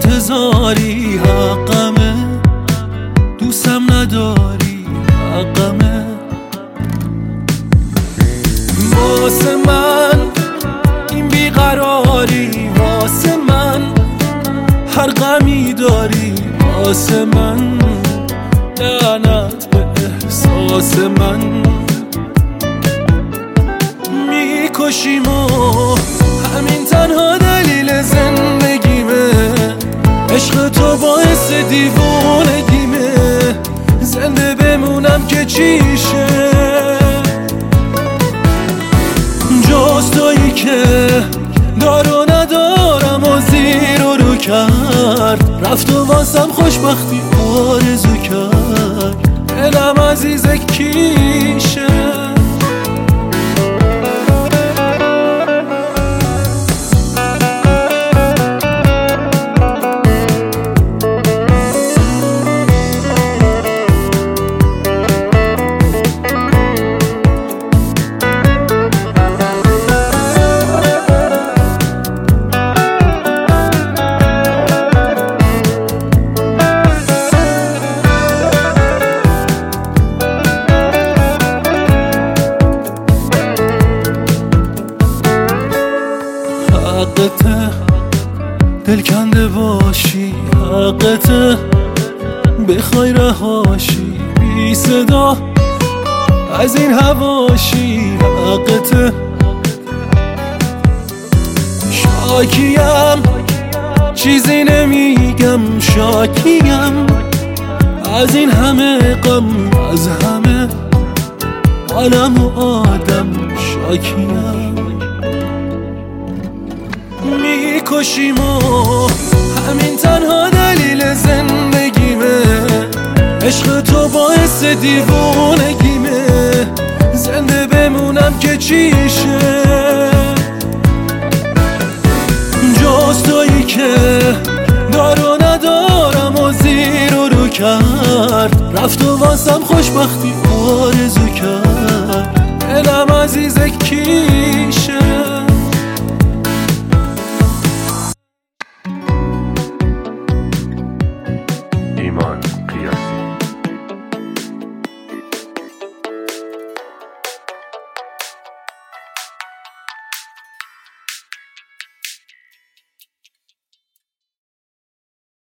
انتظاری حقمه، دوستم نداری حقمه. واسه من این بیقراری، واسه من هر غمی داری، واسه من لعنت به احساس من. میکشیم و همین تنها دلیل زندگیمه، عشق تو باعث دیوونگیمه، زنده بمونم که چیشه جز تویی که دارو ندارم و زیر و رو کرد، رفت و واسم خوشبختی آرزو کرد، دلم عزیز کیشه. حقته دل کنده باشی، حقته بخوای رهاشی بی صدا از این هواشی، حقته شاکیم چیزی نمیگم، شاکیم از این همه غم، از همه عالم و آدم شاکیم. میکشیم و همین تنها دلیل زندگیمه، عشق تو باعث دیوونگیمه، زنده بمونم که چیشه جز تویی که دارو ندارم و زیر و رو کرد، رفت و واسم خوشبختی آرزو کرد، دلم عزیز کیشه.